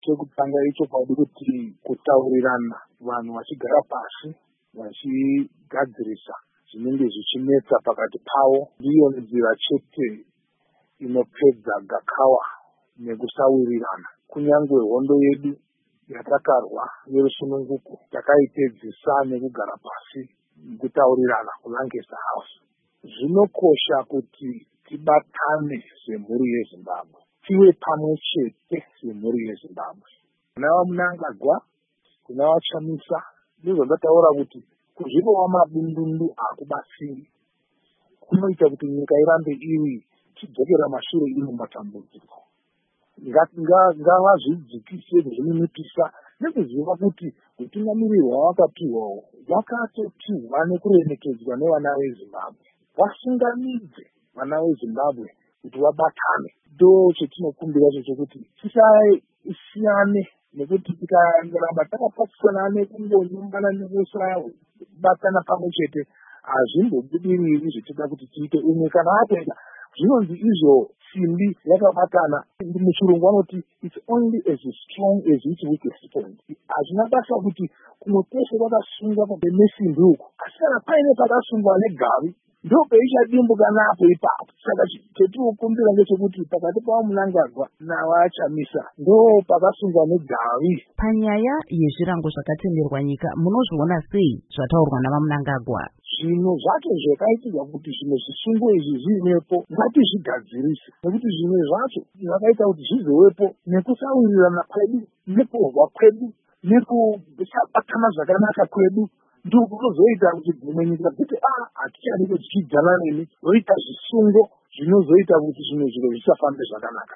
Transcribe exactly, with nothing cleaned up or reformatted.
chekutanga icho kwadi kuti kutaurirana, vanhu vachigara pasi vachigadzirisa zvinenge zvichinetsa pakati pavo, ndiyo nzira chete inopedza gakawa nekusawirirana. Kunyangwe hondo yedu yatakarwa yerusununguko takaipedzisa nekugara pasi kutaurirana kulangesa house. Zvinokosha kuti tibatane semhuri yeZimbabwe, tive pamwe chete semhuri yeZimbabwe. Kuna vaMnangagwa, kuna vaChamisa, ndizvo ndataura kuti kuzvipowa mabundundu akubatsiri, kunoita kuti nyika irambe iri chidzokera mashure iri mumatambudziko. Ngavazvidzikise zvinonipisa nekuziva kuti utungamiriri hwavakapiwawo hwakatopiwa nekuremekedzwa nevana veZimbabwe. Vasungamidze vana veZimbabwe kuti vabatane. Ndo chetinokumbira chokuti tisasiyane, nekuti tikaramba takapasana nekungonyumbana nekusabatana pamwe chete hazvimbobudiriri zvichida kuti tiite umwe. Kana apenda zvinonzi izvo simbi yakabatana, muchirungu vanoti it's only as strong as its weakest point. Hazvina basa kuti kumwe kwese kwakasunga nesimbi uku, asi kana paine pakasungwa negavi ndo peichadimbuka napo ipapo. Saka chetinokumbira ngechekuti pakati pavaMnangagwa navaChamisa ndo pakasungwa negavi. Panyaya yezvirango zvakatenderwa nyika, munozviona sei zvataurwa navaMnangagwa? Zvinhu zvacho zvakaitirwa kuti zvimwe zvisungo izvi zvivepo ngatizvigadzirise, nekuti zvimwe zvacho zvakaita kuti zvizovepo nekusawirirana kwedu, nekurwa kwedu, nekusabatana zvakanaka kwedu, ndiko kunozoita kuti dzimwe nyika kuti ah hatichadi kudzikidzana nemi, voita zvisungo zvinozoita kuti zvimwe zviro zvisafambe zvakanaka.